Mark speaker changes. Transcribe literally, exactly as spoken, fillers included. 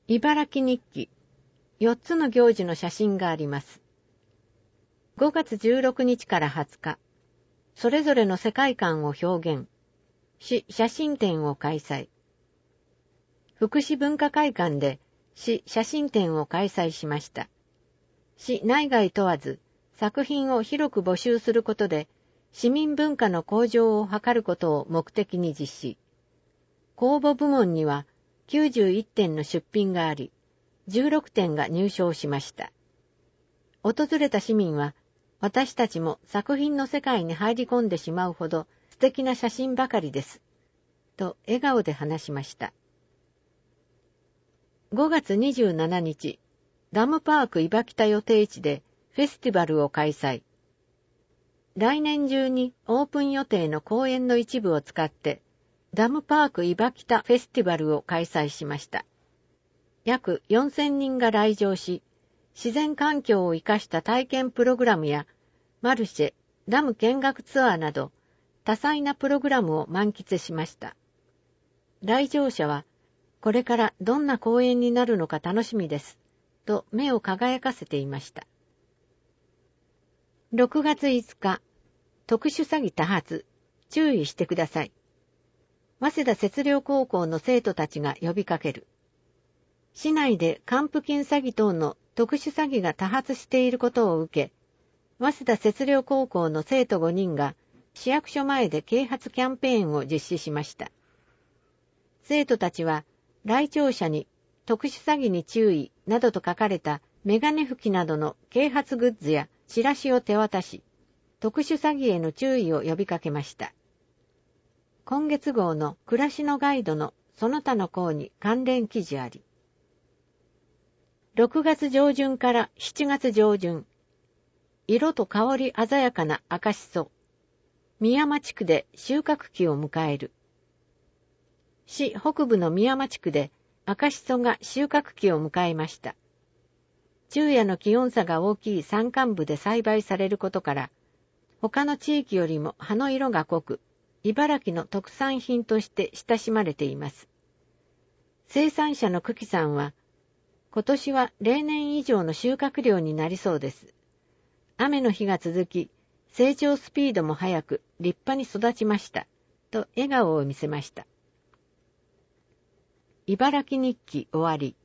Speaker 1: 茨城日記。よっつの行事の写真があります。ごがつじゅうろくにちからはつか、それぞれの世界観を表現。市写真展を開催。福祉文化会館で市写真展を開催しました。市内外問わず作品を広く募集することで市民文化の向上を図ることを目的に実施。公募部門にはきゅうじゅういってんの出品があり、じゅうろくてんが入賞しました。訪れた市民は、私たちも作品の世界に入り込んでしまうほど素敵な写真ばかりです。と笑顔で話しました。ごがつにじゅうしちにち、ダムパーク岩北予定地でフェスティバルを開催。来年中にオープン予定の公園の一部を使って、ダムパーク岩北フェスティバルを開催しました。約よんせんにんが来場し、自然環境を生かした体験プログラムやマルシェ、ダム見学ツアーなど多彩なプログラムを満喫しました。来場者は、これからどんな公演になるのか楽しみです、と目を輝かせていました。ろくがついつか、特殊詐欺多発、注意してください。早稲田摂陵高校の生徒たちが呼びかける。市内で還付金詐欺等の特殊詐欺が多発していることを受け、早稲田摂陵高校の生徒ごにんが市役所前で啓発キャンペーンを実施しました。生徒たちは来庁者に特殊詐欺に注意などと書かれたメガネ拭きなどの啓発グッズやチラシを手渡し、特殊詐欺への注意を呼びかけました。今月号の暮らしのガイドのその他の項に関連記事あり。ろくがつじょうじゅんからしちがつじょうじゅん、色と香り鮮やかな赤しそ。美山地区で収穫期を迎える。市北部の美山地区で赤しそが収穫期を迎えました。昼夜の気温差が大きい山間部で栽培されることから、他の地域よりも葉の色が濃く、茨城の特産品として親しまれています。生産者の久喜さんは、今年は例年以上の収穫量になりそうです。雨の日が続き、成長スピードも速く立派に育ちました。と笑顔を見せました。茨城日記終わり。